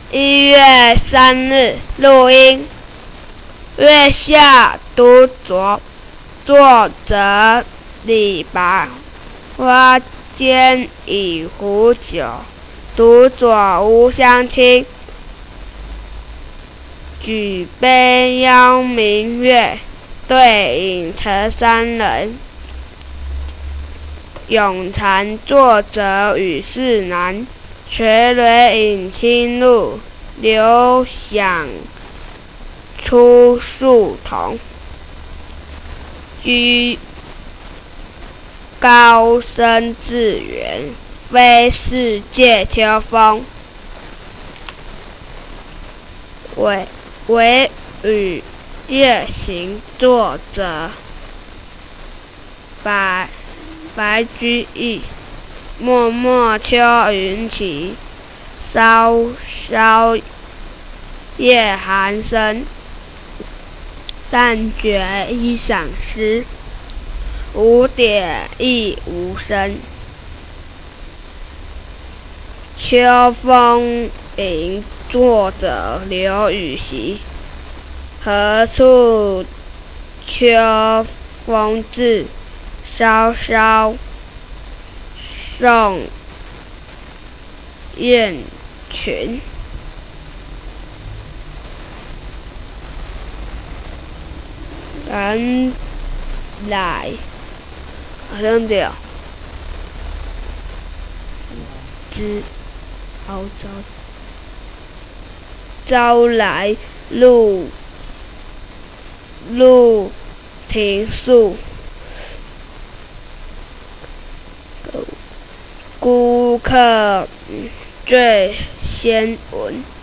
1月3日录音。月下独酌，作者李白。花间一壶酒，独酌无相亲。举杯邀明月，对影成三人。咏蝉作者与世难，垂緌饮清露，流响出树桐。居高声自远，非是藉秋风。惟余夜行，作者白居易。漠漠秋云起，稍稍夜寒深。但觉衣裳湿，无点亦无声。秋风吟，作者刘禹锡。何处秋风至，萧萧送雁群。人来好像对哦，朝来暮庭树，孤客最先闻。